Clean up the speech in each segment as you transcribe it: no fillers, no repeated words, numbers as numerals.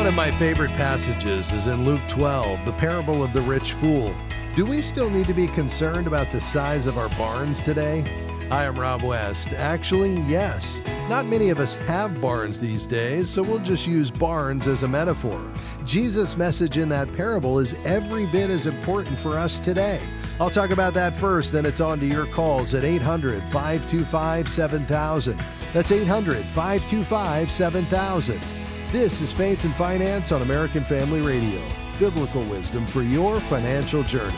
One of my favorite passages is in Luke 12, the parable of the rich fool. Do we still need to be concerned about the size of our barns today? Hi, I'm Rob West. Actually, yes. Not many of us have barns these days, so we'll just use barns as a metaphor. Jesus' message in that parable is every bit as important for us today. I'll talk about that first, then it's on to your calls at 800-525-7000. That's 800-525-7000. This is Faith and Finance on American Family Radio. Biblical wisdom for your financial journey.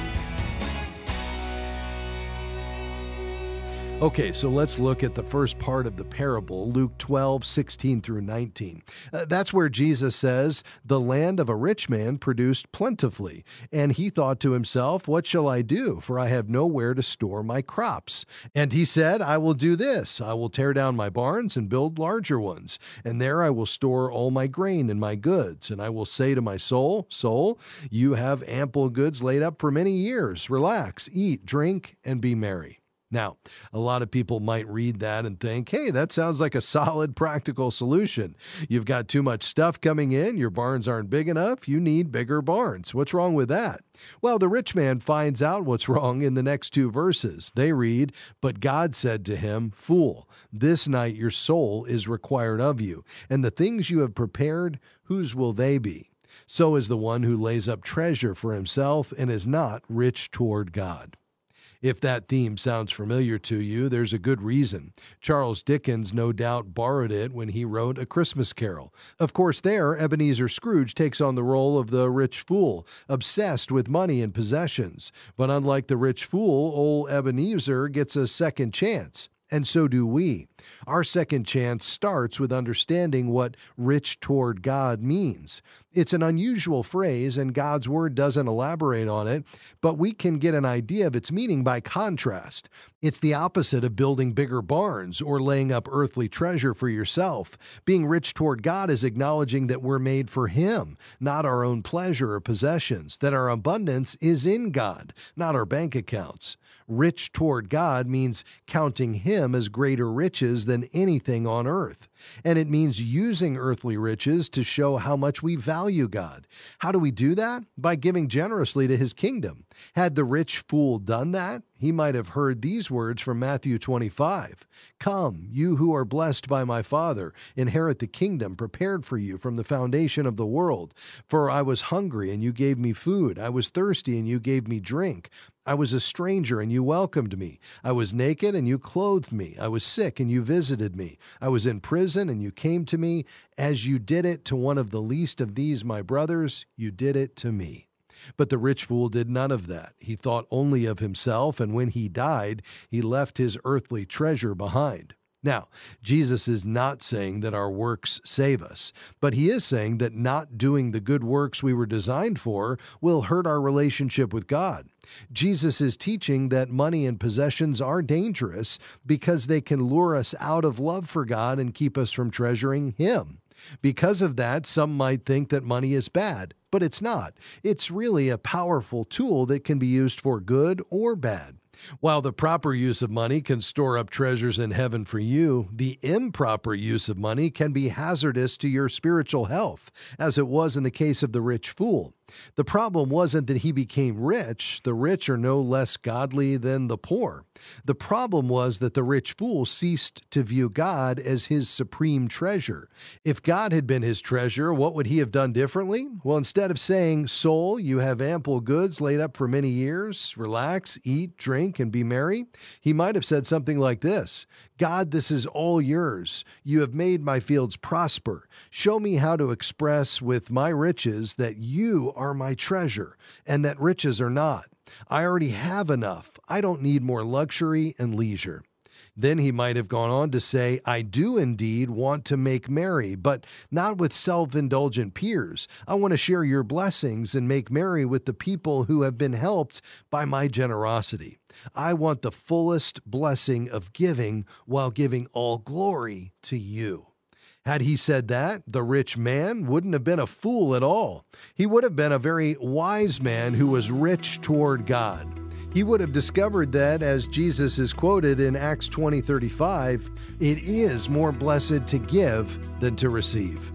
Okay, so let's look at the first part of the parable, Luke 12, 16 through 19. That's where Jesus says, "The land of a rich man produced plentifully, and he thought to himself, 'What shall I do? For I have nowhere to store my crops.' And he said, 'I will do this. I will tear down my barns and build larger ones, and there I will store all my grain and my goods. And I will say to my soul, Soul, you have ample goods laid up for many years. Relax, eat, drink, and be merry.'" Now, a lot of people might read that and think, hey, that sounds like a solid, practical solution. You've got too much stuff coming in, your barns aren't big enough, you need bigger barns. What's wrong with that? Well, the rich man finds out what's wrong in the next two verses. They read, "But God said to him, 'Fool, this night your soul is required of you, and the things you have prepared, whose will they be? So is the one who lays up treasure for himself and is not rich toward God.'" If that theme sounds familiar to you, there's a good reason. Charles Dickens no doubt borrowed it when he wrote A Christmas Carol. Of course, there, Ebenezer Scrooge takes on the role of the rich fool, obsessed with money and possessions. But unlike the rich fool, old Ebenezer gets a second chance. And so do we. Our second chance starts with understanding what rich toward God means. It's an unusual phrase, and God's Word doesn't elaborate on it, but we can get an idea of its meaning by contrast. It's the opposite of building bigger barns or laying up earthly treasure for yourself. Being rich toward God is acknowledging that we're made for Him, not our own pleasure or possessions, that our abundance is in God, not our bank accounts. Rich toward God means counting Him as greater riches than anything on earth. And it means using earthly riches to show how much we value God. How do we do that? By giving generously to His kingdom. Had the rich fool done that, he might have heard these words from Matthew 25. "Come, you who are blessed by my Father, inherit the kingdom prepared for you from the foundation of the world. For I was hungry, and you gave me food. I was thirsty, and you gave me drink. I was a stranger, and you welcomed me. I was naked, and you clothed me. I was sick, and you visited me. I was in prison, and you came to me. As you did it to one of the least of these, my brothers, you did it to me." But the rich fool did none of that. He thought only of himself, and when he died, he left his earthly treasure behind. Now, Jesus is not saying that our works save us, but He is saying that not doing the good works we were designed for will hurt our relationship with God. Jesus is teaching that money and possessions are dangerous because they can lure us out of love for God and keep us from treasuring Him. Because of that, some might think that money is bad, but it's not. It's really a powerful tool that can be used for good or bad. While the proper use of money can store up treasures in heaven for you, the improper use of money can be hazardous to your spiritual health, as it was in the case of the rich fool. The problem wasn't that he became rich. The rich are no less godly than the poor. The problem was that the rich fool ceased to view God as his supreme treasure. If God had been his treasure, what would he have done differently? Well, instead of saying, "Soul, you have ample goods laid up for many years. Relax, eat, drink, and be merry," he might have said something like this: "God, this is all yours. You have made my fields prosper. Show me how to express with my riches that you are my treasure and that riches are not. I already have enough. I don't need more luxury and leisure." Then he might have gone on to say, "I do indeed want to make merry, but not with self-indulgent peers. I want to share your blessings and make merry with the people who have been helped by my generosity. I want the fullest blessing of giving while giving all glory to you." Had he said that, the rich man wouldn't have been a fool at all. He would have been a very wise man who was rich toward God. He would have discovered that, as Jesus is quoted in Acts 20:35, it is more blessed to give than to receive. The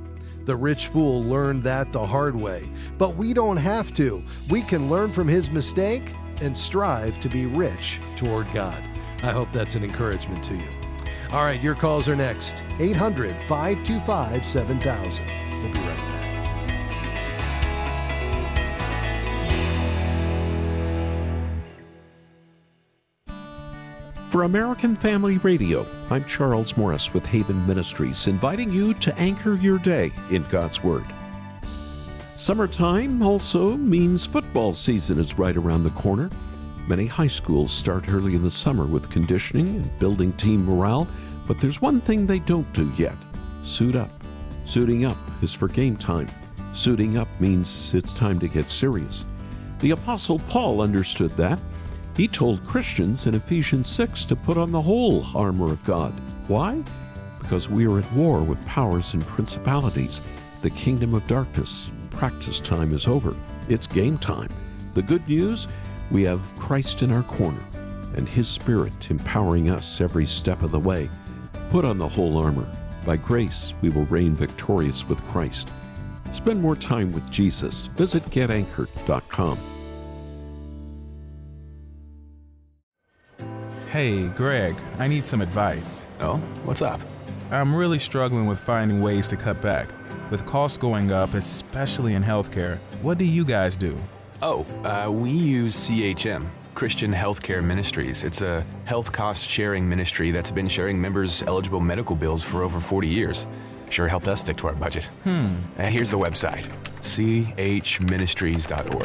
the rich fool learned that the hard way. But we don't have to. We can learn from his mistake and strive to be rich toward God. I hope that's an encouragement to you. All right, your calls are next. 800-525-7000. We'll be right back. For American Family Radio, I'm Charles Morris with Haven Ministries, inviting you to anchor your day in God's Word. Summertime also means football season is right around the corner. Many high schools start early in the summer with conditioning and building team morale, but there's one thing they don't do yet: suit up. Suiting up is for game time. Suiting up means it's time to get serious. The Apostle Paul understood that. He told Christians in Ephesians 6 to put on the whole armor of God. Why? Because we are at war with powers and principalities, the kingdom of darkness. Practice time is over. It's game time. The good news? We have Christ in our corner and His Spirit empowering us every step of the way. Put on the whole armor. By grace, we will reign victorious with Christ. Spend more time with Jesus. Visit getanchored.com. Hey, Greg, I need some advice. Oh, what's up? I'm really struggling with finding ways to cut back. With costs going up, especially in healthcare, what do you guys do? We use CHM, Christian Healthcare Ministries. It's a health cost sharing ministry that's been sharing members' eligible medical bills for over 40 years. Sure helped us stick to our budget. Here's the website, chministries.org.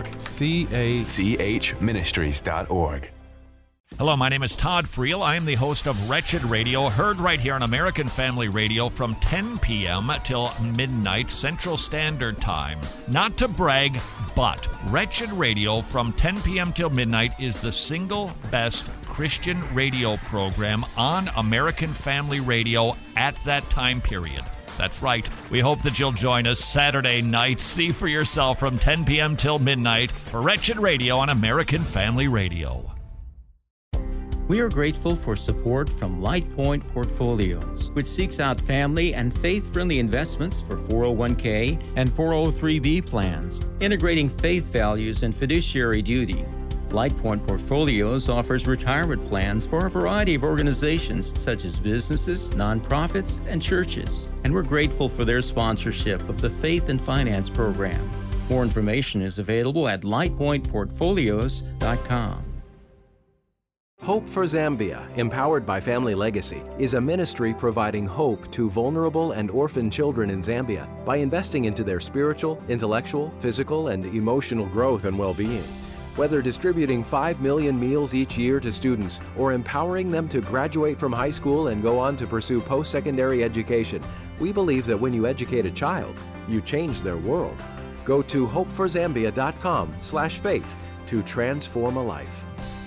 chministries.org. Hello, my name is Todd Friel. I am the host of Wretched Radio, heard right here on American Family Radio from 10 p.m. till midnight Central Standard Time. Not to brag, but Wretched Radio from 10 p.m. till midnight is the single best Christian radio program on American Family Radio at that time period. That's right. We hope that you'll join us Saturday night. See for yourself from 10 p.m. till midnight for Wretched Radio on American Family Radio. We are grateful for support from LightPoint Portfolios, which seeks out family and faith-friendly investments for 401k and 403b plans, integrating faith values and fiduciary duty. LightPoint Portfolios offers retirement plans for a variety of organizations such as businesses, nonprofits, and churches, and we're grateful for their sponsorship of the Faith and Finance program. More information is available at lightpointportfolios.com. Hope for Zambia, empowered by Family Legacy, is a ministry providing hope to vulnerable and orphan children in Zambia by investing into their spiritual, intellectual, physical, and emotional growth and well-being. Whether distributing 5 million meals each year to students or empowering them to graduate from high school and go on to pursue post-secondary education, we believe that when you educate a child, you change their world. Go to hopeforzambia.com/faith to transform a life.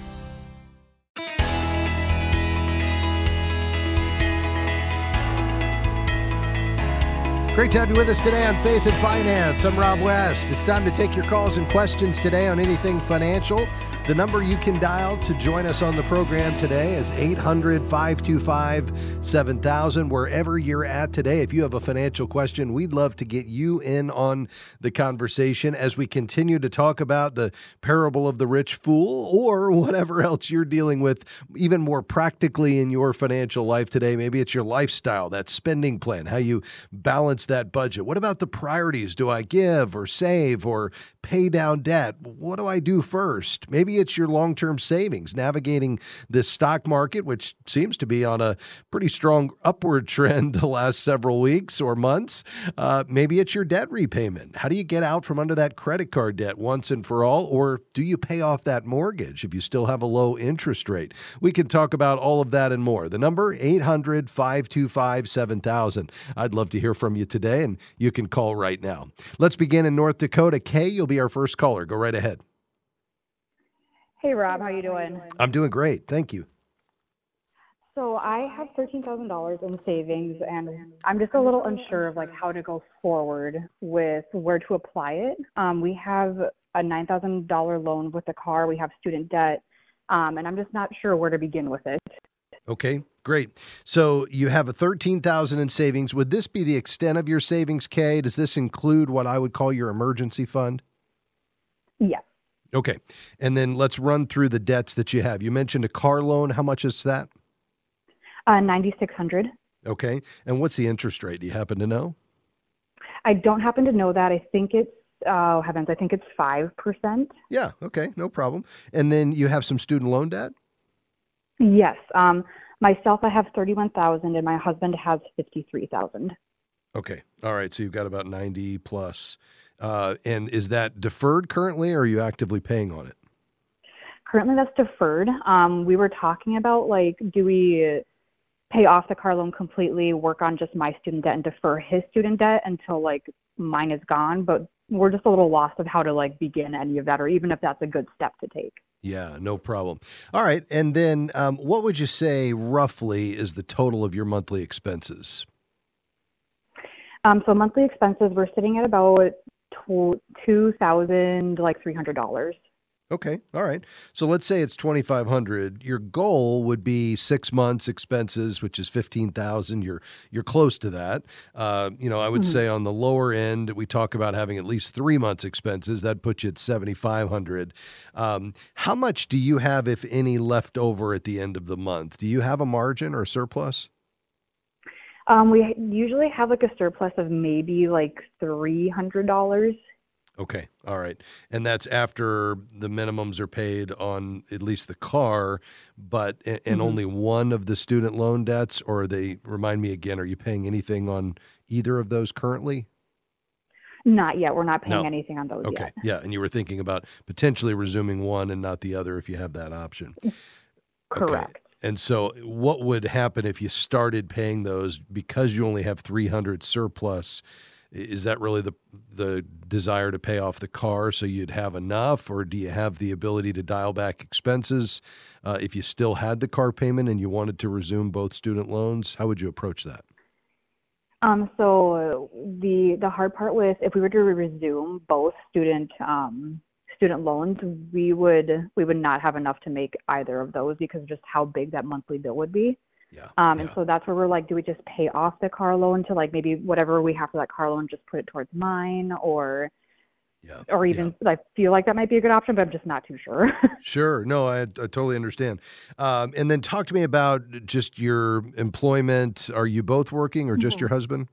Great to have you with us today on Faith and Finance. I'm Rob West. It's time to take your calls and questions today on anything financial. The number you can dial to join us on the program today is 800-525-7000. Wherever you're at today, if you have a financial question, we'd love to get you in on the conversation as we continue to talk about the parable of the rich fool or whatever else you're dealing with, even more practically in your financial life today. Maybe it's your lifestyle, that spending plan, how you balance that budget. What about the priorities? Do I give or save or pay down debt? What do I do first? Maybe it's your long-term savings, navigating this stock market, which seems to be on a pretty strong upward trend the last several weeks or months. Maybe it's your debt repayment. How do you get out from under that credit card debt once and for all? Or do you pay off that mortgage if you still have a low interest rate? We can talk about all of that and more. The number, 800-525-7000. I'd love to hear from you today, and you can call right now. Let's begin in North Dakota. Kay, you'll be our first caller. Go right ahead. Hey, Rob, how you doing? I'm doing great. Thank you. So I have $13,000 in savings, and I'm just a little unsure of how to go forward with where to apply it. We have a $9,000 loan with the car. We have student debt, and I'm just not sure where to begin with it. Okay, great. So you have a $13,000 in savings. Would this be the extent of your savings, Kay? Does this include what I would call your emergency fund? Yes. Okay. And then let's run through the debts that you have. You mentioned a car loan. How much is that? $9,600. Okay. And what's the interest rate? Do you happen to know? I don't happen to know that. I think it's, oh heavens, I think it's 5%. Yeah. Okay. No problem. And then you have some student loan debt? Yes. Myself, I have 31,000, and my husband has 53,000. Okay. All right. So you've got about 90 plus. And is that deferred currently, or are you actively paying on it? Currently, that's deferred. We were talking about, like, do we pay off the car loan completely, work on just my student debt, and defer his student debt until, like, mine is gone? But we're just a little lost of how to, like, begin any of that, or even if that's a good step to take. Yeah, no problem. All right. And then what would you say roughly is the total of your monthly expenses? So monthly expenses, we're sitting at about $2,300. Okay. All right. So let's say it's $2,500. Your goal would be 6 months expenses, which is $15,000. You're close to that. I would say on the lower end, we talk about having at least 3 months expenses. That puts you at $7,500. How much do you have, if any, left over at the end of the month? Do you have a margin or a surplus? We usually have like a surplus of maybe like $300. Okay. All right. And that's after the minimums are paid on at least the car, but and only one of the student loan debts, or remind me again, are you paying anything on either of those currently? Not yet. We're not paying anything on those yet. Okay. Yeah. And you were thinking about potentially resuming one and not the other if you have that option. Correct. Okay. And so what would happen if you started paying those because you only have 300 surplus? Is that really the desire to pay off the car so you'd have enough, or do you have the ability to dial back expenses if you still had the car payment and you wanted to resume both student loans? How would you approach that? So the hard part with if we were to resume both student loans, we would not have enough to make either of those because of just how big that monthly bill would be. And so that's where we're like, do we just pay off the car loan to like maybe whatever we have for that car loan, just put it towards mine, or even I feel like that might be a good option, but I'm just not too sure. Sure. No, I totally understand. And then talk to me about just your employment. Are you both working or just your husband?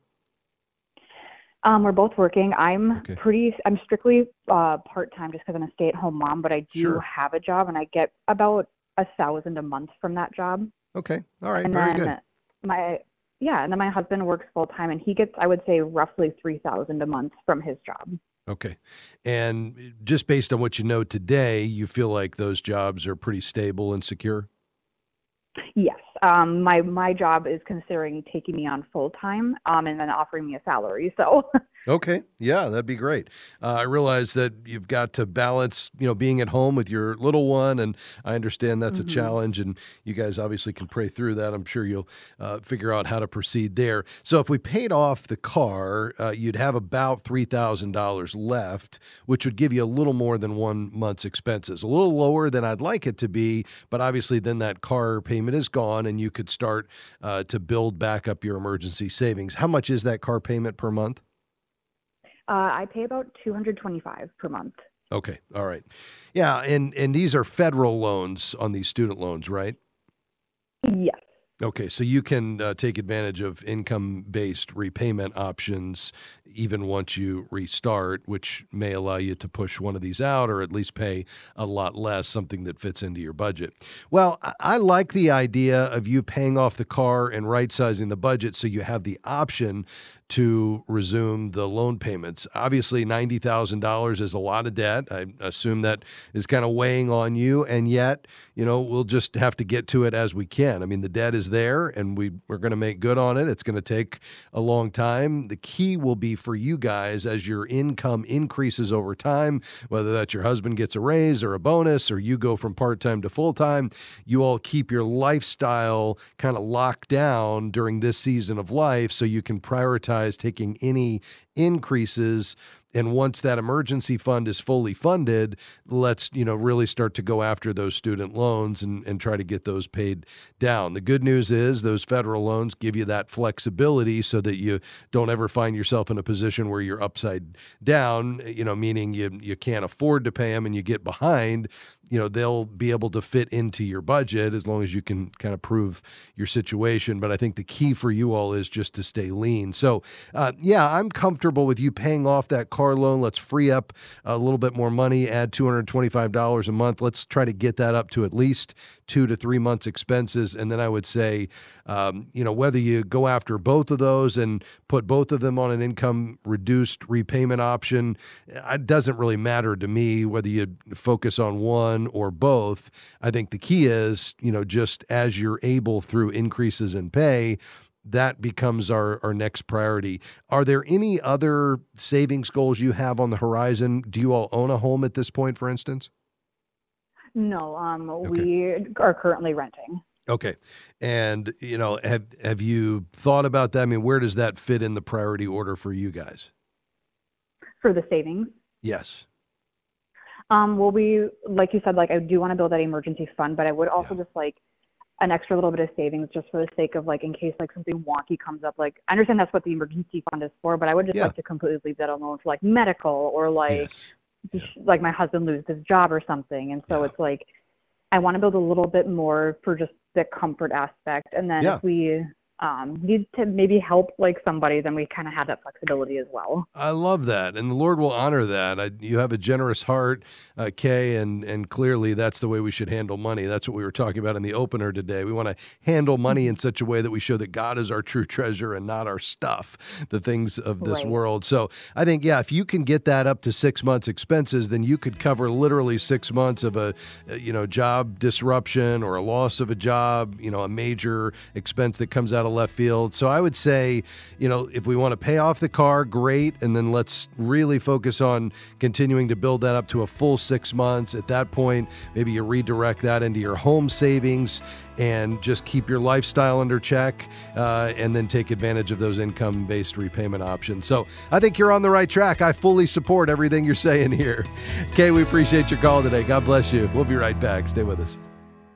We're both working. I'm strictly part-time just because I'm a stay-at-home mom, but I do have a job and I get about $1,000 a month from that job. Okay. All right. And Very then good. And then my husband works full-time and he gets, I would say, roughly $3,000 a month from his job. Okay. And just based on what you know today, you feel like those jobs are pretty stable and secure? Yes. My job is considering taking me on full-time and then offering me a salary. So Okay. Yeah, that'd be great. I realize that you've got to balance, being at home with your little one, and I understand that's a challenge, and you guys obviously can pray through that. I'm sure you'll figure out how to proceed there. So if we paid off the car, you'd have about $3,000 left, which would give you a little more than 1 month's expenses. A little lower than I'd like it to be, but obviously then that car payment is gone, and you could start to build back up your emergency savings. How much is that car payment per month? I pay about $225 per month. Okay. All right. Yeah. And these are federal loans on these student loans, right? Yes. Okay. So you can take advantage of income-based repayment options even once you restart, which may allow you to push one of these out or at least pay a lot less, something that fits into your budget. Well, I like the idea of you paying off the car and right-sizing the budget so you have the option to resume the loan payments. Obviously, $90,000 is a lot of debt. I assume that is kind of weighing on you, and yet, we'll just have to get to it as we can. I mean, the debt is there, and we're going to make good on it. It's going to take a long time. The key will be for you guys as your income increases over time, whether that's your husband gets a raise or a bonus, or you go from part-time to full-time, you all keep your lifestyle kind of locked down during this season of life so you can prioritize taking any increases And once that emergency fund is fully funded, let's, really start to go after those student loans and try to get those paid down. The good news is those federal loans give you that flexibility so that you don't ever find yourself in a position where you're upside down, meaning you can't afford to pay them and you get behind. They'll be able to fit into your budget as long as you can kind of prove your situation. But I think the key for you all is just to stay lean. So, I'm comfortable with you paying off that car loan. Let's free up a little bit more money, add $225 a month. Let's try to get that up to at least 2 to 3 months expenses. And then I would say, whether you go after both of those and put both of them on an income reduced repayment option, it doesn't really matter to me whether you focus on one or both. I think the key is, just as you're able through increases in pay, that becomes our next priority. Are there any other savings goals you have on the horizon? Do you all own a home at this point, for instance? No, Okay. we are currently renting. Okay. And, have you thought about that? I mean, where does that fit in the priority order for you guys? For the savings, Yes. we, like you said, I do want to build that emergency fund, but I would also just like an extra little bit of savings just for the sake of in case something wonky comes up. I understand that's what the emergency fund is for, but I would just like to completely leave that alone for medical or Yes. my husband loses his job or something. And so it's I want to build a little bit more for just the comfort aspect. And then if we need to maybe help somebody, then we kind of have that flexibility as well. I love that. And the Lord will honor that. You have a generous heart, Kay, and clearly that's the way we should handle money. That's what we were talking about in the opener today. We want to handle money in such a way that we show that God is our true treasure and not our stuff, the things of this world. So I think, if you can get that up to 6 months expenses, then you could cover literally 6 months of a, job disruption or a loss of a job, a major expense that comes out of left field. So I would say, if we want to pay off the car, great. And then let's really focus on continuing to build that up to a full 6 months. At that point, maybe you redirect that into your home savings and just keep your lifestyle under check, and then take advantage of those income-based repayment options. So I think you're on the right track. I fully support everything you're saying here. Kay, we appreciate your call today. God bless you. We'll be right back. Stay with us.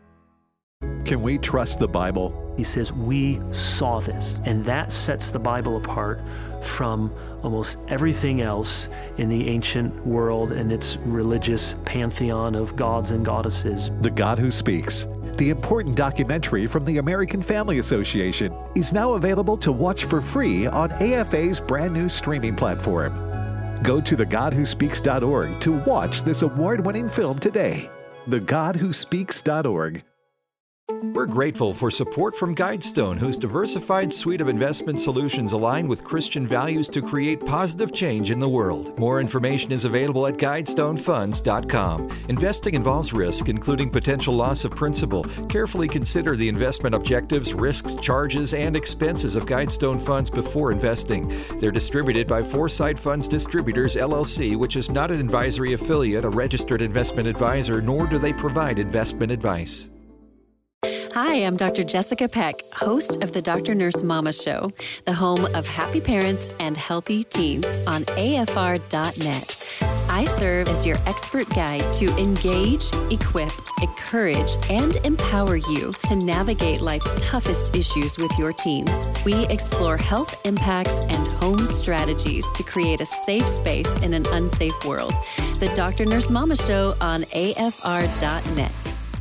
Can we trust the Bible? He says, we saw this, and that sets the Bible apart from almost everything else in the ancient world and its religious pantheon of gods and goddesses. The God Who Speaks, the important documentary from the American Family Association, is now available to watch for free on AFA's brand new streaming platform. Go to thegodwhospeaks.org to watch this award-winning film today. thegodwhospeaks.org. We're grateful for support from Guidestone, whose diversified suite of investment solutions align with Christian values to create positive change in the world. More information is available at GuidestoneFunds.com. Investing involves risk, including potential loss of principal. Carefully consider the investment objectives, risks, charges, and expenses of Guidestone Funds before investing. They're distributed by Foresight Funds Distributors, LLC, which is not an advisory affiliate, a registered investment advisor, nor do they provide investment advice. Hi, I'm Dr. Jessica Peck, host of the Dr. Nurse Mama Show, the home of happy parents and healthy teens on AFR.net. I serve as your expert guide to engage, equip, encourage, and empower you to navigate life's toughest issues with your teens. We explore health impacts and home strategies to create a safe space in an unsafe world. The Dr. Nurse Mama Show on AFR.net.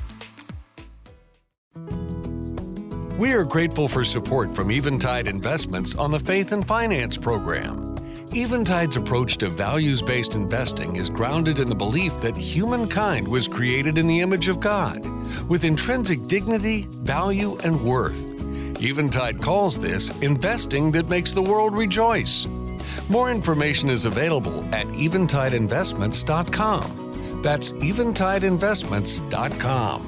We are grateful for support from Eventide Investments on the Faith and Finance program. Eventide's approach to values-based investing is grounded in the belief that humankind was created in the image of God, with intrinsic dignity, value, and worth. Eventide calls this investing that makes the world rejoice. More information is available at eventideinvestments.com. That's eventideinvestments.com.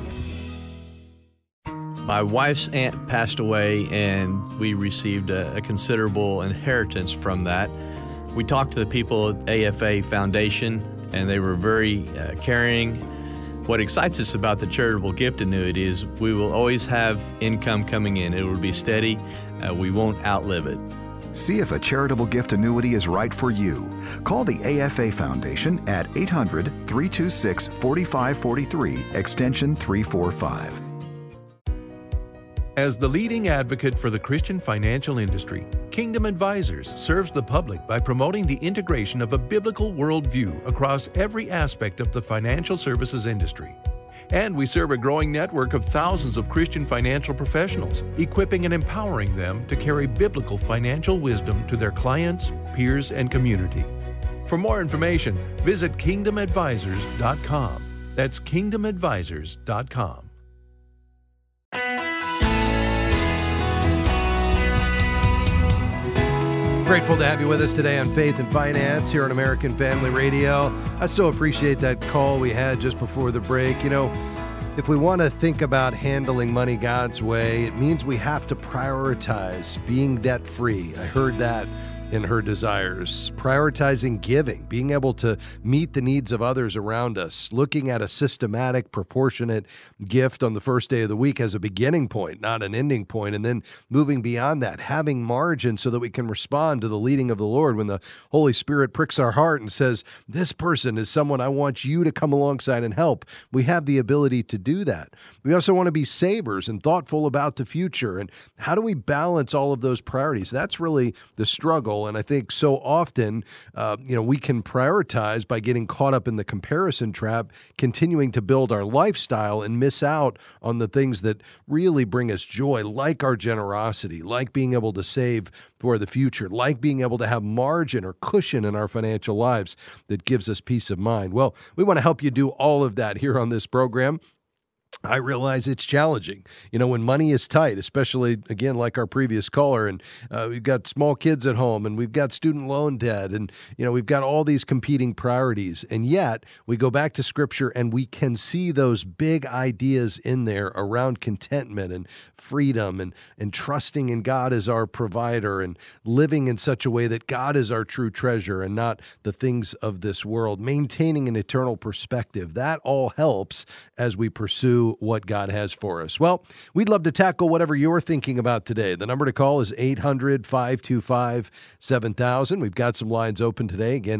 My wife's aunt passed away, and we received a considerable inheritance from that. We talked to the people at AFA Foundation, and they were very caring. What excites us about the charitable gift annuity is we will always have income coming in. It will be steady. We won't outlive it. See if a charitable gift annuity is right for you. Call the AFA Foundation at 800-326-4543, extension 345. As the leading advocate for the Christian financial industry, Kingdom Advisors serves the public by promoting the integration of a biblical worldview across every aspect of the financial services industry. And we serve a growing network of thousands of Christian financial professionals, equipping and empowering them to carry biblical financial wisdom to their clients, peers, and community. For more information, visit kingdomadvisors.com. That's kingdomadvisors.com. Grateful to have you with us today on Faith and Finance here on American Family Radio. I so appreciate that call we had just before the break. You know, if we want to think about handling money God's way, it means we have to prioritize being debt-free. I heard that in her desires, prioritizing giving, being able to meet the needs of others around us, looking at a systematic, proportionate gift on the first day of the week as a beginning point, not an ending point, and then moving beyond that, having margin so that we can respond to the leading of the Lord when the Holy Spirit pricks our heart and says, this person is someone I want you to come alongside and help. We have the ability to do that. We also want to be savers and thoughtful about the future. And how do we balance all of those priorities? That's really the struggle. And I think so often, we can prioritize by getting caught up in the comparison trap, continuing to build our lifestyle and miss out on the things that really bring us joy, like our generosity, like being able to save for the future, like being able to have margin or cushion in our financial lives that gives us peace of mind. Well, we want to help you do all of that here on this program. I realize it's challenging, when money is tight, especially, again, like our previous caller, and we've got small kids at home, and we've got student loan debt, and, we've got all these competing priorities. And yet we go back to Scripture and we can see those big ideas in there around contentment and freedom and trusting in God as our provider and living in such a way that God is our true treasure and not the things of this world, maintaining an eternal perspective. That all helps as we pursue what God has for us. Well, we'd love to tackle whatever you're thinking about today. The number to call is 800-525-7000. We've got some lines open today. Again,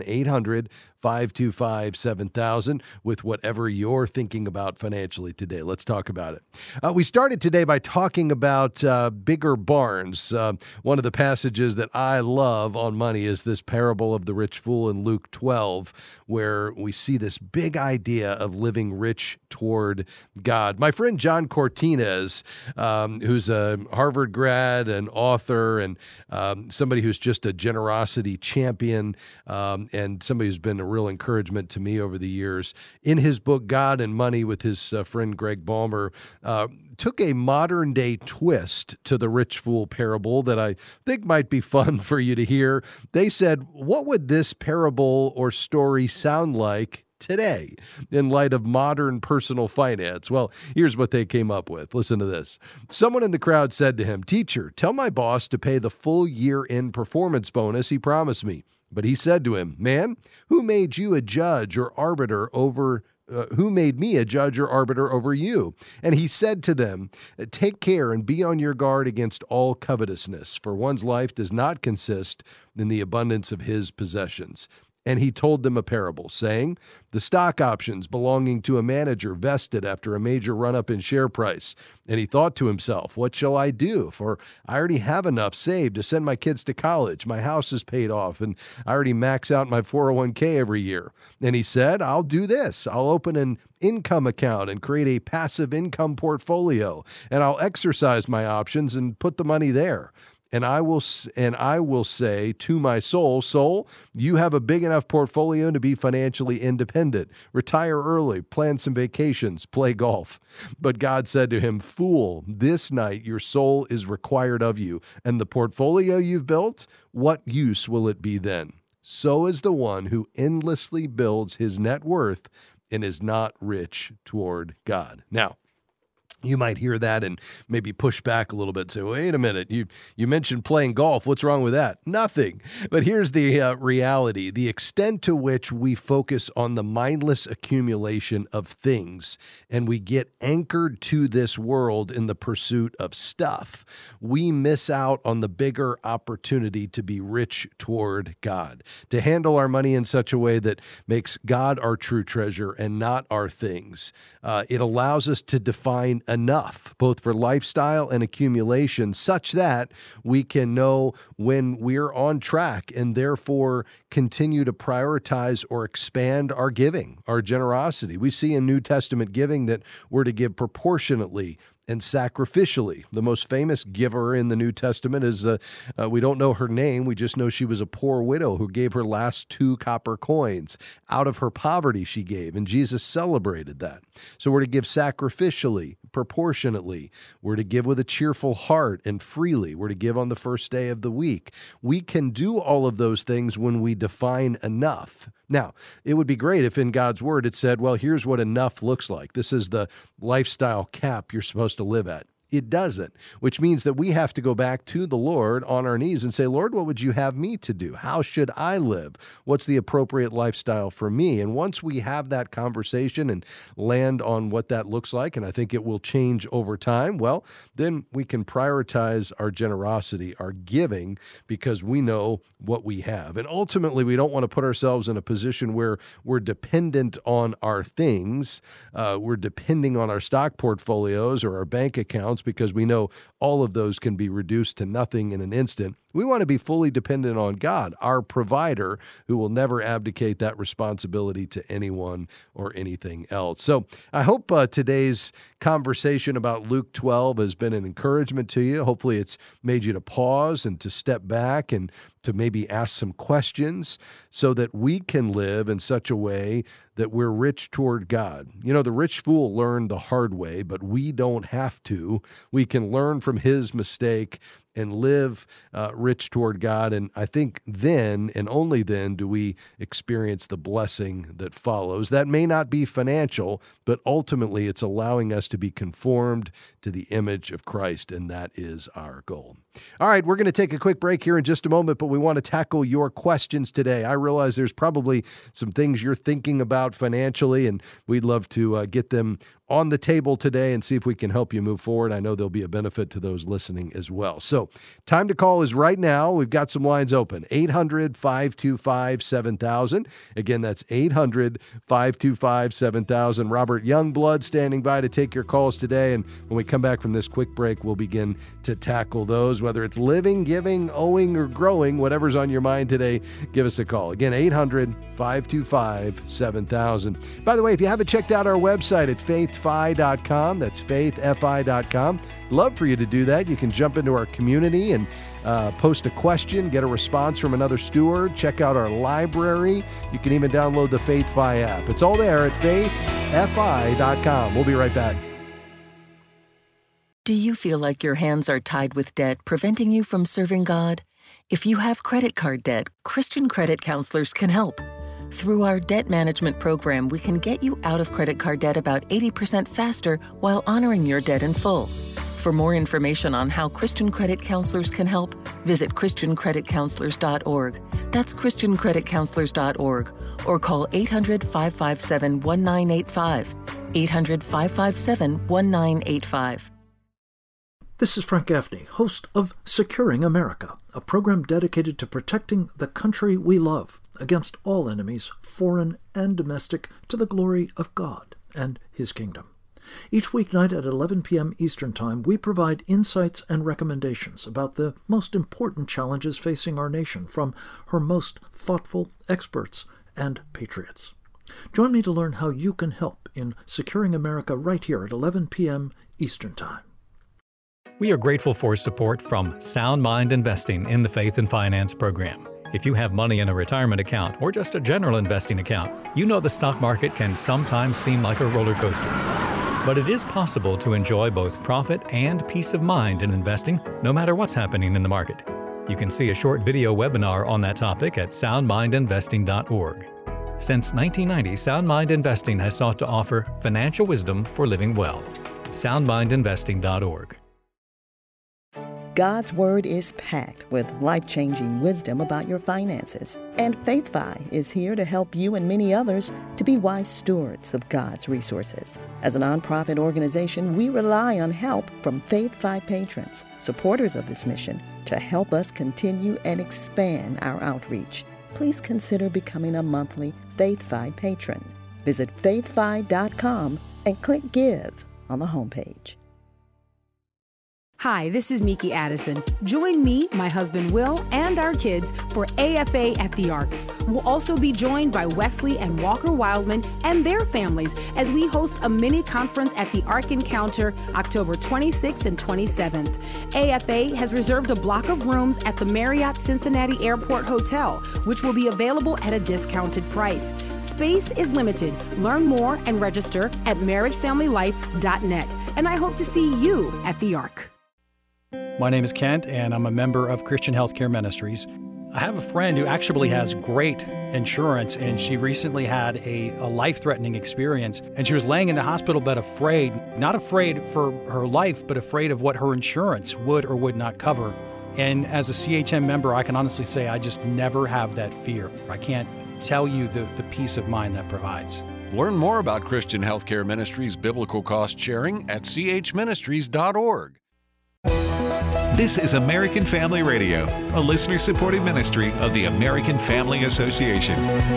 800-525-7000 with whatever you're thinking about financially today. Let's talk about it. We started today by talking about bigger barns. One of the passages that I love on money is this parable of the rich fool in Luke 12, where we see this big idea of living rich toward God. My friend John Cortines, who's a Harvard grad and author and somebody who's just a generosity champion and somebody who's been a real encouragement to me over the years, in his book God and Money with his friend Greg Balmer, took a modern-day twist to the rich fool parable that I think might be fun for you to hear. They said, what would this parable or story sound like today in light of modern personal finance? Well, here's what they came up with. Listen to this. Someone in the crowd said to him, "Teacher, tell my boss to pay the full year-end performance bonus he promised me." But he said to him, "Man, who made you a judge or arbiter over who made me a judge or arbiter over you?" And he said to them, "Take care and be on your guard against all covetousness, for one's life does not consist in the abundance of his possessions." And he told them a parable, saying, "The stock options belonging to a manager vested after a major run-up in share price. And he thought to himself, 'What shall I do? For I already have enough saved to send my kids to college. My house is paid off, and I already max out my 401k every year.' And he said, 'I'll do this. I'll open an income account and create a passive income portfolio, and I'll exercise my options and put the money there. And I will say to my soul, soul, you have a big enough portfolio to be financially independent. Retire early, plan some vacations, play golf.' But God said to him, 'Fool, this night your soul is required of you, and the portfolio you've built, what use will it be then?' So is the one who endlessly builds his net worth and is not rich toward God." Now, You might hear that and maybe push back a little bit and say, wait a minute, you mentioned playing golf. What's wrong with that? Nothing. But here's the reality. The extent to which we focus on the mindless accumulation of things and we get anchored to this world in the pursuit of stuff, we miss out on the bigger opportunity to be rich toward God, to handle our money in such a way that makes God our true treasure and not our things. It allows us to define enough, both for lifestyle and accumulation, such that we can know when we're on track and therefore continue to prioritize or expand our giving, our generosity. We see in New Testament giving that we're to give proportionately and sacrificially. The most famous giver in the New Testament is, we don't know her name, we just know she was a poor widow who gave her last 2 copper coins. Out of her poverty she gave, and Jesus celebrated that. So we're to give sacrificially, proportionately. We're to give with a cheerful heart and freely. We're to give on the first day of the week. We can do all of those things when we define enough. Now, it would be great if in God's word it said, well, here's what enough looks like. This is the lifestyle cap you're supposed to live at. It doesn't, which means that we have to go back to the Lord on our knees and say, Lord, what would you have me to do? How should I live? What's the appropriate lifestyle for me? And once we have that conversation and land on what that looks like, and I think it will change over time, well, then we can prioritize our generosity, our giving, because we know what we have. And ultimately, we don't want to put ourselves in a position where we're dependent on our things. We're depending on our stock portfolios or our bank accounts, because we know all of those can be reduced to nothing in an instant. We want to be fully dependent on God, our provider, who will never abdicate that responsibility to anyone or anything else. So I hope today's conversation about Luke 12 has been an encouragement to you. Hopefully it's made you to pause and to step back and to maybe ask some questions so that we can live in such a way that we're rich toward God. You know, the rich fool learned the hard way, but we don't have to. We can learn from his mistake and live rich toward God. And I think then, and only then, do we experience the blessing that follows. That may not be financial, but ultimately it's allowing us to be conformed to the image of Christ, and that is our goal. All right, we're going to take a quick break here in just a moment, but we want to tackle your questions today. I realize there's probably some things you're thinking about financially, and we'd love to get them on the table today and see if we can help you move forward. I know there'll be a benefit to those listening as well. So time to call is right now. We've got some lines open. 800-525-7000. Again, that's 800-525-7000. Robert Youngblood standing by to take your calls today. And when we come back from this quick break, we'll begin to tackle those, whether it's living, giving, owing, or growing, whatever's on your mind today, give us a call. Again, 800-525-7000. By the way, if you haven't checked out our website at faithfi.com, that's faithfi.com, love for you to do that. You can jump into our community and post a question, get a response from another steward, check out our library. You can even download the FaithFi app. It's all there at faithfi.com. We'll be right back. Do you feel like your hands are tied with debt, preventing you from serving God? If you have credit card debt, Christian Credit Counselors can help. Through our debt management program, we can get you out of credit card debt about 80% faster while honoring your debt in full. For more information on how Christian Credit Counselors can help, visit ChristianCreditCounselors.org. That's ChristianCreditCounselors.org, or call 800-557-1985. 800-557-1985. This is Frank Gaffney, host of Securing America, a program dedicated to protecting the country we love against all enemies, foreign and domestic, to the glory of God and His kingdom. Each weeknight at 11 p.m. Eastern Time, we provide insights and recommendations about the most important challenges facing our nation from her most thoughtful experts and patriots. Join me to learn how you can help in Securing America right here at 11 p.m. Eastern Time. We are grateful for support from Sound Mind Investing in the Faith and Finance program. If you have money in a retirement account or just a general investing account, you know the stock market can sometimes seem like a roller coaster. But it is possible to enjoy both profit and peace of mind in investing, no matter what's happening in the market. You can see a short video webinar on that topic at soundmindinvesting.org. Since 1990, Sound Mind Investing has sought to offer financial wisdom for living well. soundmindinvesting.org. God's Word is packed with life-changing wisdom about your finances, and FaithFi is here to help you and many others to be wise stewards of God's resources. As a nonprofit organization, we rely on help from FaithFi patrons, supporters of this mission, to help us continue and expand our outreach. Please consider becoming a monthly FaithFi patron. Visit faithfi.com and click Give on the homepage. Hi, this is Miki Addison. Join me, my husband Will, and our kids for AFA at the Ark. We'll also be joined by Wesley and Walker Wildman and their families as we host a mini conference at the Ark Encounter October 26th and 27th. AFA has reserved a block of rooms at the Marriott Cincinnati Airport Hotel, which will be available at a discounted price. Space is limited. Learn more and register at marriagefamilylife.net. And I hope to see you at the Ark. My name is Kent, and I'm a member of Christian Healthcare Ministries. I have a friend who actually has great insurance, and she recently had a life-threatening experience, and she was laying in the hospital bed afraid, not afraid for her life, but afraid of what her insurance would or would not cover. And as a CHM member, I can honestly say I just never have that fear. I can't tell you the peace of mind that provides. Learn more about Christian Healthcare Ministries biblical cost sharing at chministries.org. This is American Family Radio, a listener-supported ministry of the American Family Association.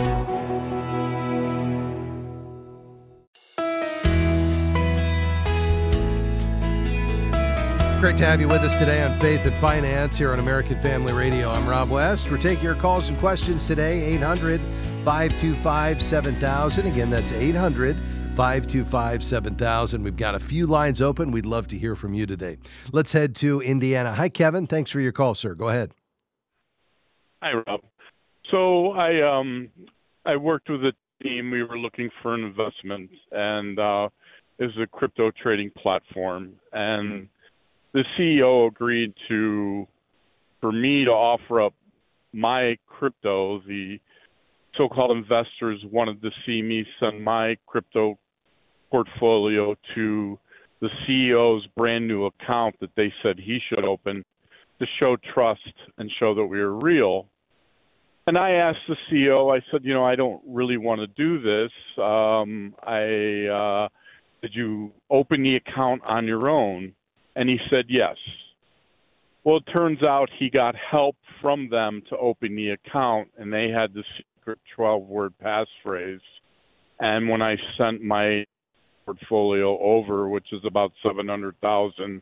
Great to have you with us today on Faith and Finance here on American Family Radio. I'm Rob West. We're taking your calls and questions today, 800-525-7000. Again, that's 800-525-7000. We've got a few lines open. We'd love to hear from you today. Let's head to Indiana. Hi, Kevin. Thanks for your call, sir. Go ahead. Hi, Rob. So I worked with a team. We were looking for an investment, and it was a crypto trading platform. And the CEO agreed for me to offer up my crypto. The so-called investors wanted to see me send my crypto portfolio to the CEO's brand new account that they said he should open to show trust and show that we were real. And I asked the CEO, I said, I don't really want to do this. Did you open the account on your own? And he said yes. Well, it turns out he got help from them to open the account, and they had the secret 12-word passphrase. And when I sent my portfolio over, which is about $700,000,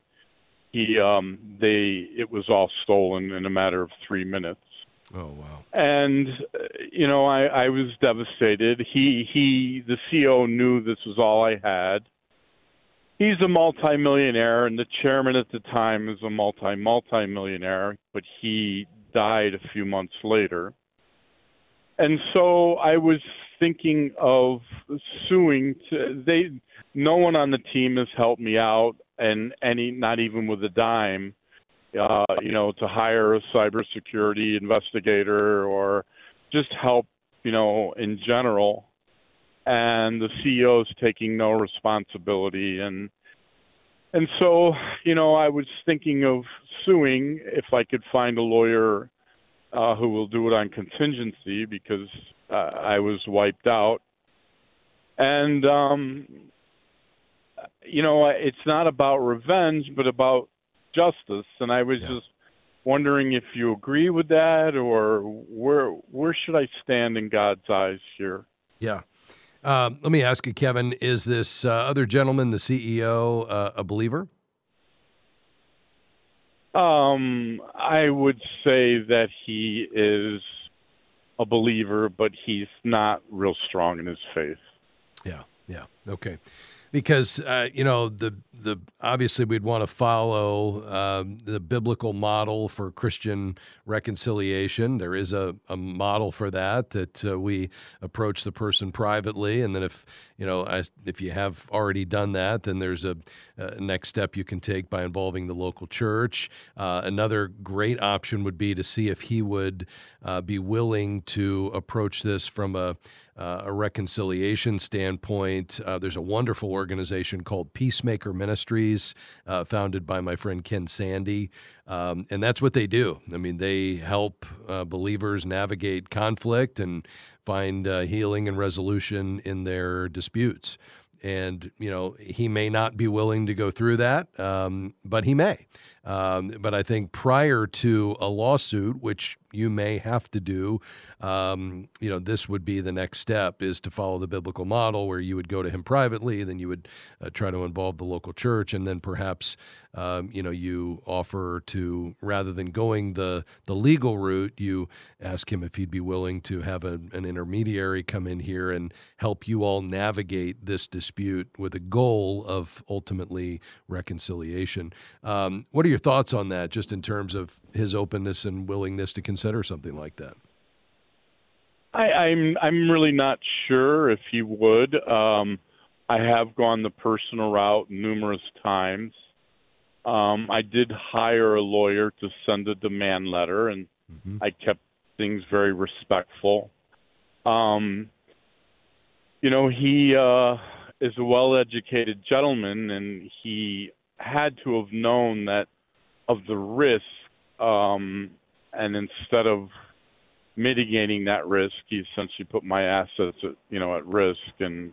it was all stolen in a matter of 3 minutes. Oh, wow. And, I was devastated. The CEO knew this was all I had. He's a multimillionaire, and the chairman at the time is a multimillionaire, but he died a few months later. And so I was thinking of suing. No one on the team has helped me out, and not even with a dime, to hire a cybersecurity investigator or just help, in general. And the CEO is taking no responsibility. And so, I was thinking of suing if I could find a lawyer who will do it on contingency because I was wiped out. And, it's not about revenge, but about justice. And I was just wondering if you agree with that, or where should I stand in God's eyes here? Yeah. Let me ask you, Kevin, is this other gentleman, the CEO, a believer? I would say that he is a believer, but he's not real strong in his faith. Yeah. Okay. Because, the obviously we'd want to follow the biblical model for Christian reconciliation. There is a model for that we approach the person privately. And then if you have already done that, then there's a next step you can take by involving the local church. Another great option would be to see if he would be willing to approach this from a a reconciliation standpoint. There's a wonderful organization called Peacemaker Ministries, founded by my friend Ken Sandy, and that's what they do. I mean, they help believers navigate conflict and find healing and resolution in their disputes. And, he may not be willing to go through that, but he may. But I think prior to a lawsuit, which you may have to do, this would be the next step, is to follow the biblical model where you would go to him privately, then you would try to involve the local church, and then perhaps, you offer to, rather than going the legal route, you ask him if he'd be willing to have an intermediary come in here and help you all navigate this dispute with a goal of ultimately reconciliation. What are your thoughts on that, just in terms of his openness and willingness to consider something like that? I'm really not sure if he would. I have gone the personal route numerous times. I did hire a lawyer to send a demand letter, and I kept things very respectful. He is a well-educated gentleman, and he had to have known that of the risk, and instead of mitigating that risk, he essentially put my assets at risk, and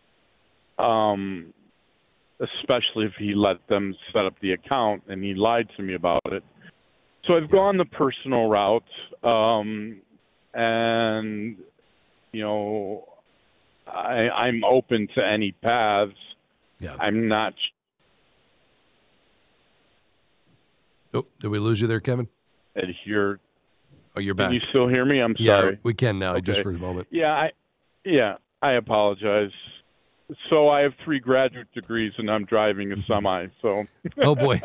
especially if he let them set up the account, and he lied to me about it. So I've gone the personal route, and I'm open to any paths. Yeah. I'm not. Oh, did we lose you there, Kevin? Adhere. Oh, you're back. Can you still hear me? I'm Yeah, sorry. we can now, Okay. just for a moment. I apologize. So I have 3 graduate degrees, and I'm driving a semi. So. Oh boy.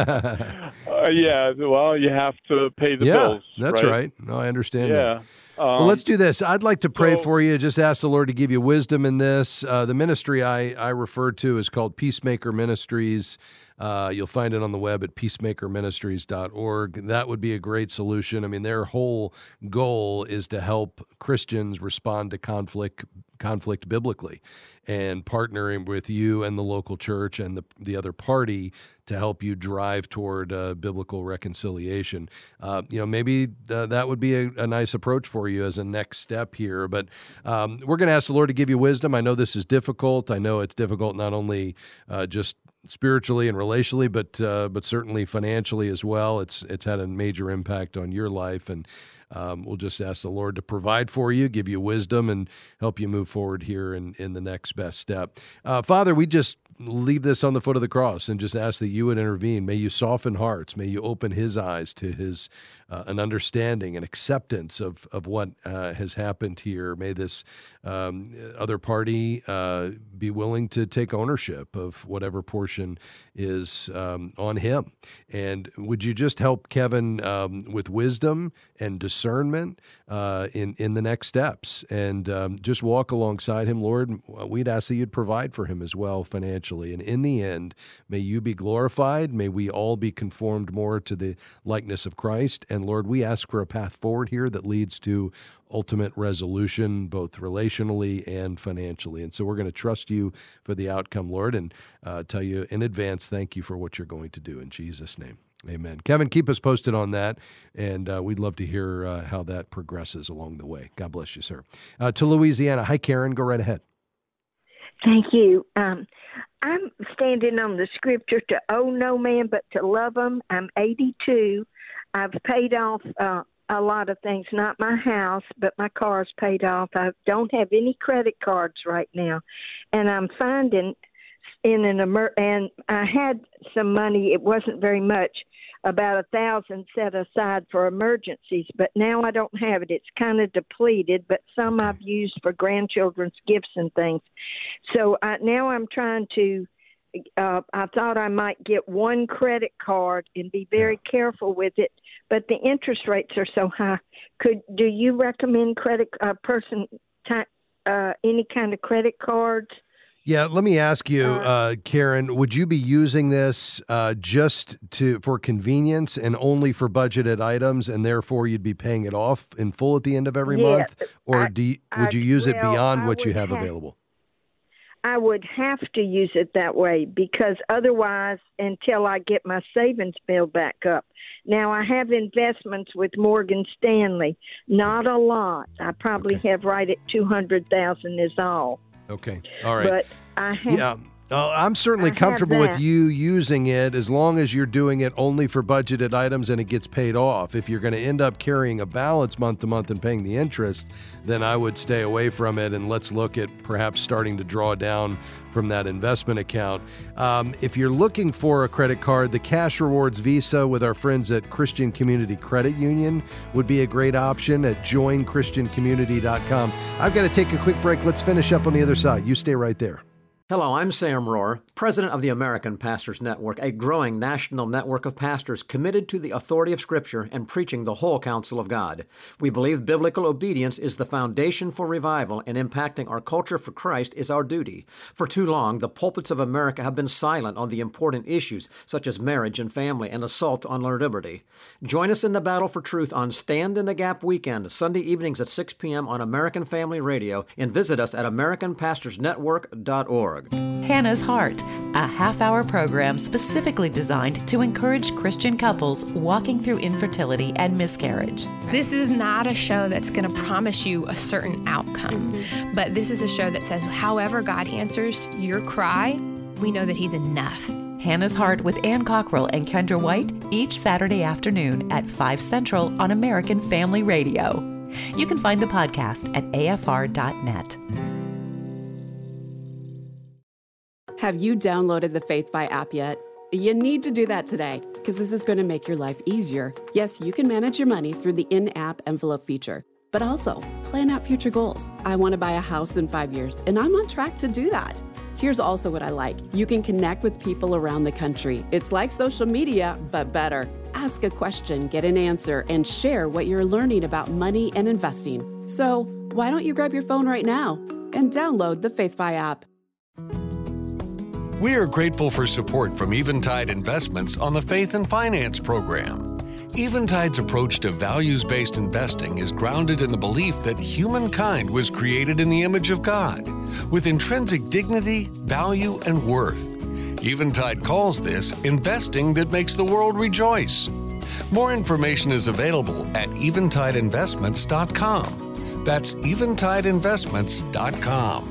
Well, you have to pay the bills. That's right. No, I understand. Yeah. Well, let's do this. I'd like to pray for you. Just ask the Lord to give you wisdom in this. The ministry I referred to is called Peacemaker Ministries. You'll find it on the web at peacemakerministries.org. That would be a great solution. I mean, their whole goal is to help Christians respond to conflict biblically, and partnering with you and the local church and the other party to help you drive toward biblical reconciliation. Maybe that would be a nice approach for you as a next step here. But we're going to ask the Lord to give you wisdom. I know this is difficult. I know it's difficult not only just spiritually and relationally, but certainly financially as well. It's had a major impact on your life, and we'll just ask the Lord to provide for you, give you wisdom, and help you move forward here in the next best step. Father, we just leave this on the foot of the cross and just ask that you would intervene. May you soften hearts. May you open his eyes to his an understanding and acceptance of what has happened here. May this other party be willing to take ownership of whatever portion is on him. And would you just help Kevin with wisdom and discernment in the next steps, and just walk alongside him, Lord. We'd ask that you'd provide for him as well financially. And in the end, may you be glorified. May we all be conformed more to the likeness of Christ. And Lord, we ask for a path forward here that leads to ultimate resolution, both relationally and financially. And so we're going to trust you for the outcome, Lord, and tell you in advance, thank you for what you're going to do in Jesus' name. Amen. Kevin, keep us posted on that, and we'd love to hear how that progresses along the way. God bless you, sir. To Louisiana. Hi, Karen. Go right ahead. Thank you. I'm standing on the scripture to owe no man but to love him. I'm 82. I've paid off a lot of things, not my house, but my car's paid off. I don't have any credit cards right now, and I'm finding and I had some money. It wasn't very much, about $1,000 set aside for emergencies, but now I don't have it. It's kind of depleted, but some I've used for grandchildren's gifts and things. So now I'm trying to, I thought I might get one credit card and be very careful with it, but the interest rates are so high. Do you recommend any kind of credit cards? Yeah, let me ask you, Karen, would you be using this just for convenience and only for budgeted items, and therefore you'd be paying it off in full at the end of every month? Or would you use it beyond what you have available? I would have to use it that way because otherwise, until I get my savings build back up. Now, I have investments with Morgan Stanley, not a lot. I probably have right at $200,000 is all. Okay. All right. But I have, I'm certainly comfortable with you using it as long as you're doing it only for budgeted items and it gets paid off. If you're going to end up carrying a balance month to month and paying the interest, then I would stay away from it, and let's look at perhaps starting to draw down from that investment account. If you're looking for a credit card, the Cash Rewards Visa with our friends at Christian Community Credit Union would be a great option at joinchristiancommunity.com. I've got to take a quick break. Let's finish up on the other side. You stay right there. Hello, I'm Sam Rohr, president of the American Pastors Network, a growing national network of pastors committed to the authority of Scripture and preaching the whole counsel of God. We believe biblical obedience is the foundation for revival, and impacting our culture for Christ is our duty. For too long, the pulpits of America have been silent on the important issues such as marriage and family and assault on our liberty. Join us in the battle for truth on Stand in the Gap weekend, Sunday evenings at 6 p.m. on American Family Radio, and visit us at AmericanPastorsNetwork.org. Hannah's Heart, a half-hour program specifically designed to encourage Christian couples walking through infertility and miscarriage. This is not a show that's going to promise you a certain outcome, but this is a show that says, however God answers your cry, we know that He's enough. Hannah's Heart with Ann Cockrell and Kendra White, each Saturday afternoon at 5 Central on American Family Radio. You can find the podcast at afr.net. Have you downloaded the FaithFi app yet? You need to do that today because this is going to make your life easier. Yes, you can manage your money through the in-app envelope feature, but also plan out future goals. I want to buy a house in 5 years, and I'm on track to do that. Here's also what I like. You can connect with people around the country. It's like social media, but better. Ask a question, get an answer, and share what you're learning about money and investing. So why don't you grab your phone right now and download the FaithFi app? We are grateful for support from Eventide Investments on the Faith and Finance program. Eventide's approach to values-based investing is grounded in the belief that humankind was created in the image of God, with intrinsic dignity, value, and worth. Eventide calls this investing that makes the world rejoice. More information is available at eventideinvestments.com. That's eventideinvestments.com.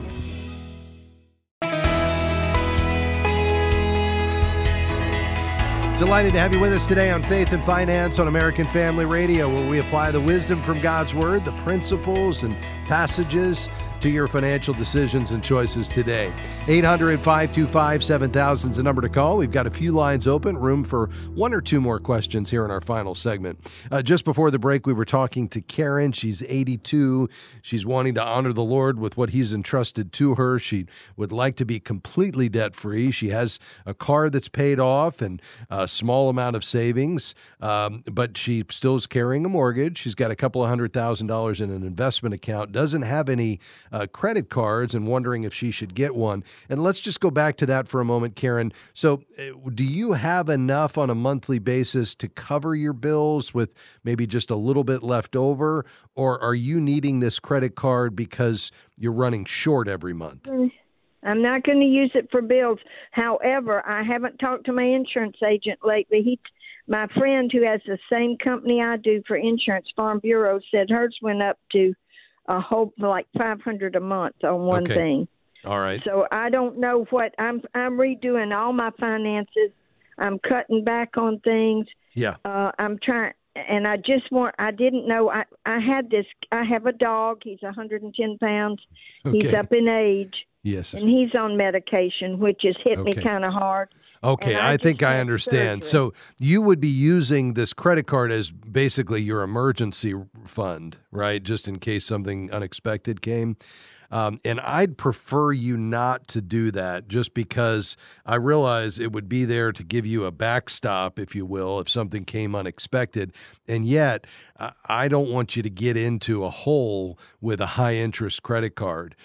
Delighted to have you with us today on Faith and Finance on American Family Radio, where we apply the wisdom from God's Word, the principles and passages to your financial decisions and choices today. 800-525-7000 is the number to call. We've got a few lines open, room for one or two more questions here in our final segment. Just before the break, we were talking to Karen. She's 82. She's wanting to honor the Lord with what He's entrusted to her. She would like to be completely debt-free. She has a car that's paid off and a small amount of savings, but she still is carrying a mortgage. She's got a couple of $100,000 in an investment account, doesn't have any credit cards, and wondering if she should get one. And let's just go back to that for a moment, Karen. So do you have enough on a monthly basis to cover your bills with maybe just a little bit left over, or are you needing this credit card because you're running short every month? I'm not going to use it for bills. However, I haven't talked to my insurance agent lately. My friend who has the same company I do for insurance, Farm Bureau, said hers went up to a whole like $500 a month on one thing. All right. So I don't know what I'm redoing all my finances. I'm cutting back on things. Yeah. I'm trying, and I didn't know. I have a dog. He's 110 pounds. Okay. He's up in age. Yes. And he's on medication, which has hit me kind of hard. Okay, I think I understand. Surgery. So you would be using this credit card as basically your emergency fund, right? Just in case something unexpected came. And I'd prefer you not to do that, just because I realize it would be there to give you a backstop, if you will, if something came unexpected. And yet, I don't want you to get into a hole with a high-interest credit card.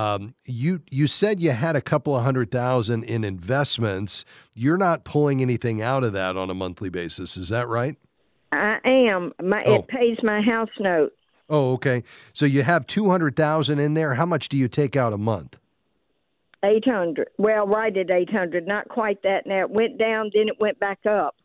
You said you had a couple of $100,000 in investments. You're not pulling anything out of that on a monthly basis. Is that right? I am. It pays my house note. Oh, okay. So you have $200,000 in there. How much do you take out a month? $800. Well, right at $800. Not quite that now. It went down, then it went back up.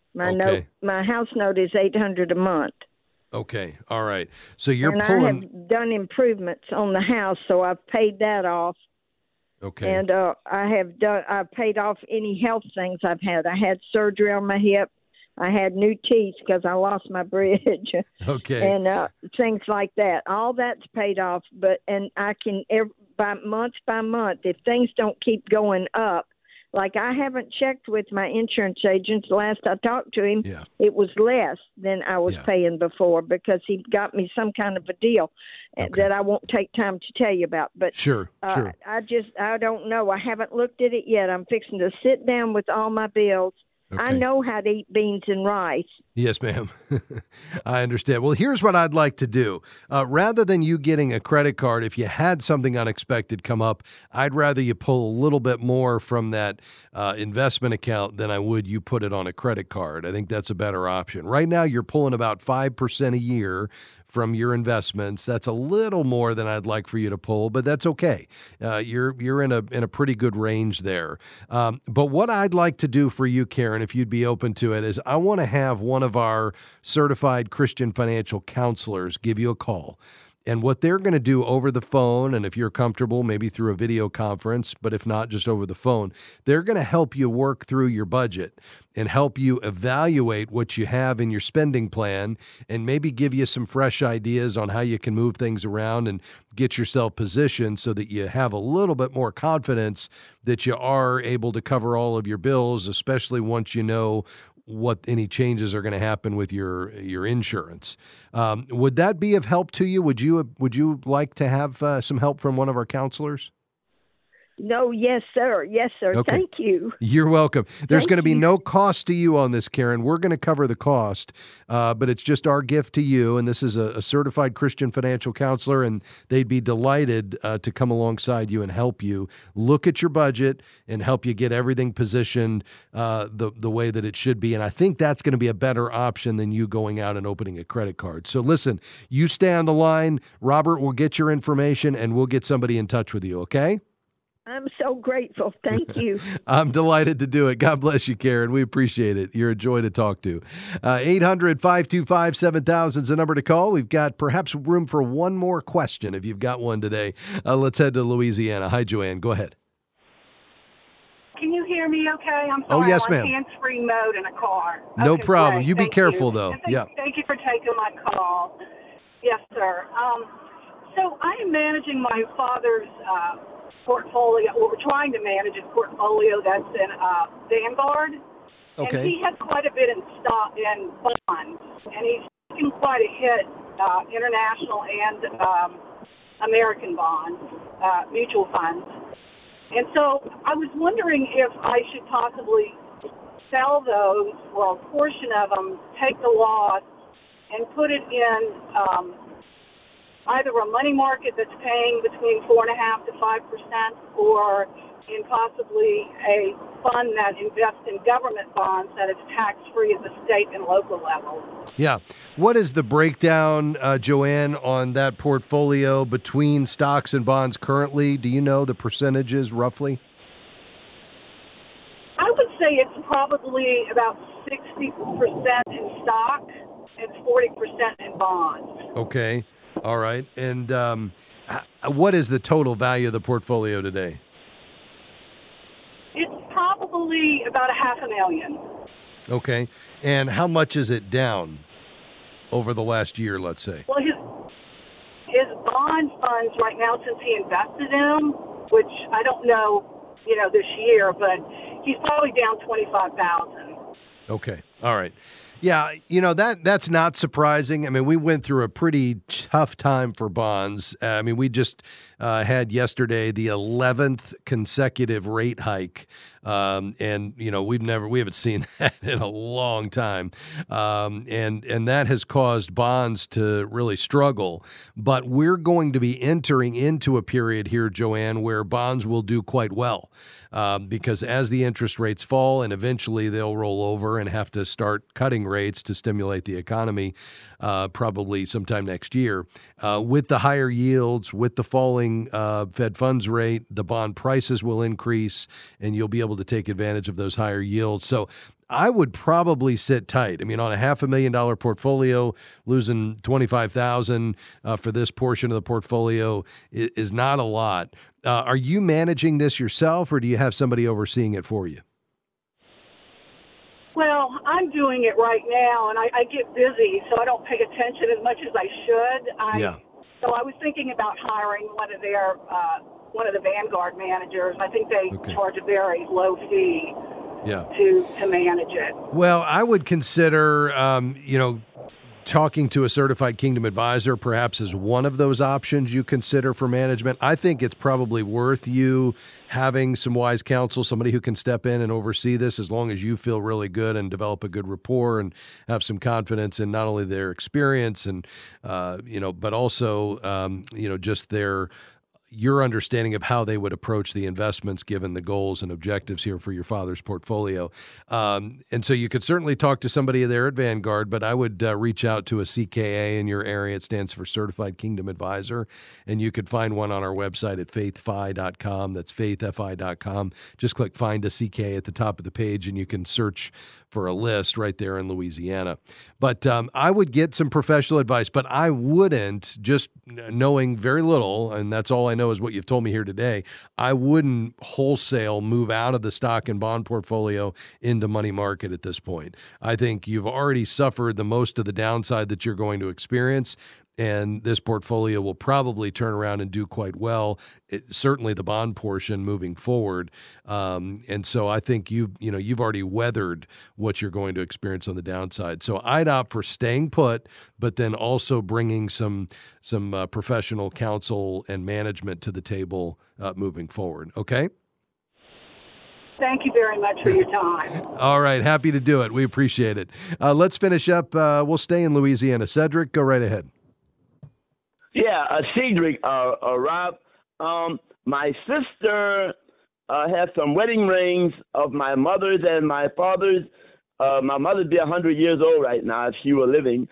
My house note is $800 a month. Okay. All right. So you're and pulling. I have done improvements on the house, so I've paid that off. Okay. And I've paid off any health things I've had. I had surgery on my hip. I had new teeth because I lost my bridge. Okay. And things like that. All that's paid off, and I can by month, if things don't keep going up, like I haven't checked with my insurance agent. Last I talked to him, it was less than I was paying before because he got me some kind of a deal that I won't take time to tell you about. But sure. I don't know. I haven't looked at it yet. I'm fixing to sit down with all my bills. Okay. I know how to eat beans and rice. Yes, ma'am. I understand. Well, here's what I'd like to do. Rather than you getting a credit card, if you had something unexpected come up, I'd rather you pull a little bit more from that investment account than I would you put it on a credit card. I think that's a better option. Right now, you're pulling about 5% a year from your investments. That's a little more than I'd like for you to pull, but that's okay. You're in a pretty good range there. But what I'd like to do for you, Karen, if you'd be open to it, is I want to have one of our certified Christian financial counselors give you a call. And what they're going to do over the phone, and if you're comfortable, maybe through a video conference, but if not, just over the phone, they're going to help you work through your budget and help you evaluate what you have in your spending plan and maybe give you some fresh ideas on how you can move things around and get yourself positioned so that you have a little bit more confidence that you are able to cover all of your bills, especially once you know what any changes are going to happen with your insurance. Would that be of help to you? Would you like to have some help from one of our counselors? No, yes, sir. Yes, sir. Okay. Thank you. You're welcome. There's going to be no cost to you on this, Karen. We're going to cover the cost, but it's just our gift to you. And this is a certified Christian financial counselor, and they'd be delighted to come alongside you and help you look at your budget and help you get everything positioned the way that it should be. And I think that's going to be a better option than you going out and opening a credit card. So listen, you stay on the line. Robert will get your information, and we'll get somebody in touch with you, okay? I'm so grateful. Thank you. I'm delighted to do it. God bless you, Karen. We appreciate it. You're a joy to talk to. 800-525-7000 is the number to call. We've got perhaps room for one more question if you've got one today. Let's head to Louisiana. Hi, Joanne. Go ahead. Can you hear me okay? I'm sorry. Oh, yes, I'm on ma'am. hands-free mode in a car. No Okay, problem. great. You be Thank careful, you. though. And Yeah. Thank you for taking my call. Yes, sir. So I am managing my father's portfolio, or we're trying to manage his portfolio that's in Vanguard. Okay. And he has quite a bit in stock in bonds, and he's taken quite a hit, international and American bonds, mutual funds. And so I was wondering if I should possibly sell those, or a portion of them, take the loss, and put it in either a money market that's paying between 4.5% to 5%, or in possibly a fund that invests in government bonds that is tax-free at the state and local level. Yeah. What is the breakdown, Joanne, on that portfolio between stocks and bonds currently? Do you know the percentages roughly? I would say it's probably about 60% in stock and 40% in bonds. Okay. All right. And what is the total value of the portfolio today? It's probably about $500,000. Okay. And how much is it down over the last year, let's say? Well, his bond funds right now, since he invested in them, which I don't know, this year, but he's probably down $25,000. Okay. All right. Yeah, that's not surprising. I mean, we went through a pretty tough time for bonds. We just had yesterday the 11th consecutive rate hike, and we haven't seen that in a long time, and that has caused bonds to really struggle. But we're going to be entering into a period here, Joanne, where bonds will do quite well. Because as the interest rates fall and eventually they'll roll over and have to start cutting rates to stimulate the economy, probably sometime next year, with the higher yields, with the falling Fed funds rate, the bond prices will increase and you'll be able to take advantage of those higher yields. So I would probably sit tight. I mean, on a $500,000 portfolio, losing $25,000 for this portion of the portfolio is not a lot. Are you managing this yourself, or do you have somebody overseeing it for you? Well, I'm doing it right now, and I get busy, so I don't pay attention as much as I should. So I was thinking about hiring one of the Vanguard managers. I think they charge a very low fee. To manage it. Well, I would consider, talking to a certified Kingdom advisor perhaps as one of those options you consider for management. I think it's probably worth you having some wise counsel, somebody who can step in and oversee this as long as you feel really good and develop a good rapport and have some confidence in not only their experience and, but also, just your understanding of how they would approach the investments given the goals and objectives here for your father's portfolio. And so you could certainly talk to somebody there at Vanguard, but I would reach out to a CKA in your area. It stands for Certified Kingdom Advisor, and you could find one on our website at faithfi.com. That's faithfi.com. Just click Find a CKA at the top of the page, and you can search for a list right there in Louisiana. But I would get some professional advice, but I wouldn't, just knowing very little, and that's all I know is what you've told me here today, I wouldn't wholesale move out of the stock and bond portfolio into money market at this point. I think you've already suffered the most of the downside that you're going to experience, and this portfolio will probably turn around and do quite well, certainly the bond portion moving forward. And so I think you've already weathered what you're going to experience on the downside. So I'd opt for staying put, but then also bringing some professional counsel and management to the table moving forward. Okay? Thank you very much for your time. All right. Happy to do it. We appreciate it. Let's finish up. We'll stay in Louisiana. Cedric, go right ahead. Yeah, Cedric, Rob, my sister had some wedding rings of my mother's and my father's. My mother'd be 100 years old right now if she were living.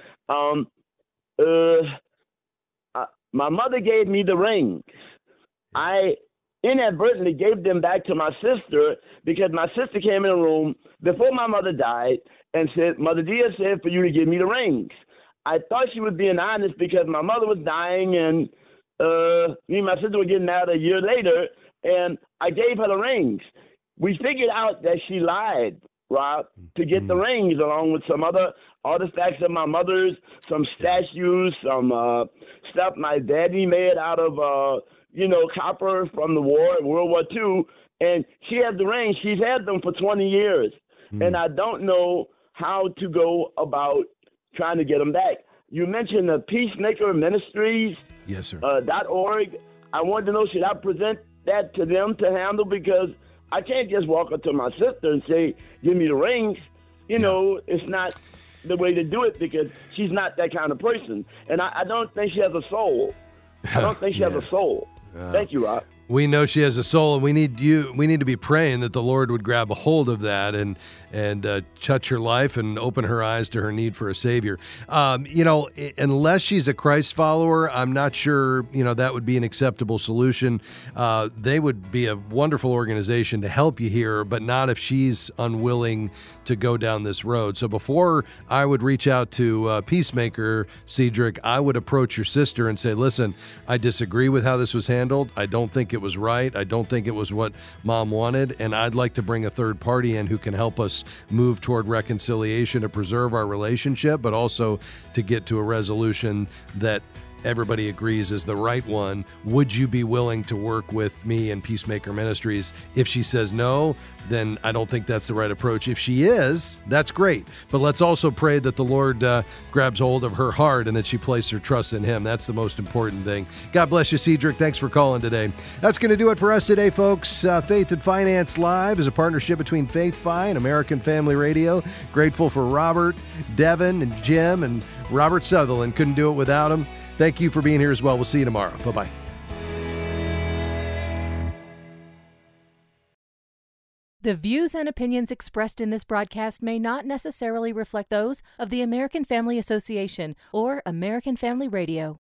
My mother gave me the rings. I inadvertently gave them back to my sister because my sister came in the room before my mother died and said, Mother Dia said for you to give me the rings. I thought she was being honest because my mother was dying and me and my sister were getting married a year later, and I gave her the rings. We figured out that she lied, Rob, to get the rings along with some other artifacts of my mother's, some statues, some stuff my daddy made out of, copper from the war, World War II. And she has the rings. She's had them for 20 years. And I don't know how to go about trying to get them back. You mentioned the Peacemaker Ministries. Yes, sir. .org. I wanted to know, should I present that to them to handle? Because I can't just walk up to my sister and say, give me the rings. It's not the way to do it because she's not that kind of person. And I don't think she has a soul. I don't think she has a soul. Thank you, Rob. We know she has a soul, and we need to be praying that the Lord would grab a hold of that and touch her life and open her eyes to her need for a Savior. Unless she's a Christ follower, I'm not sure, that would be an acceptable solution. They would be a wonderful organization to help you here, but not if she's unwilling to go down this road. So before I would reach out to Peacemaker, Cedric, I would approach your sister and say, listen, I disagree with how this was handled. I don't think it was right. I don't think it was what Mom wanted, and I'd like to bring a third party in who can help us move toward reconciliation to preserve our relationship, but also to get to a resolution that everybody agrees is the right one. Would you be willing to work with me and Peacemaker Ministries? If she says no, then I don't think that's the right approach. If she is, that's great. But let's also pray that the Lord grabs hold of her heart and that she places her trust in Him. That's the most important thing. God bless you, Cedric. Thanks for calling today. That's going to do it for us today, folks. Faith and Finance Live is a partnership between Faith-Fi and American Family Radio. Grateful for Robert, Devin, and Jim, and Robert Sutherland. Couldn't do it without him. Thank you for being here as well. We'll see you tomorrow. Bye-bye. The views and opinions expressed in this broadcast may not necessarily reflect those of the American Family Association or American Family Radio.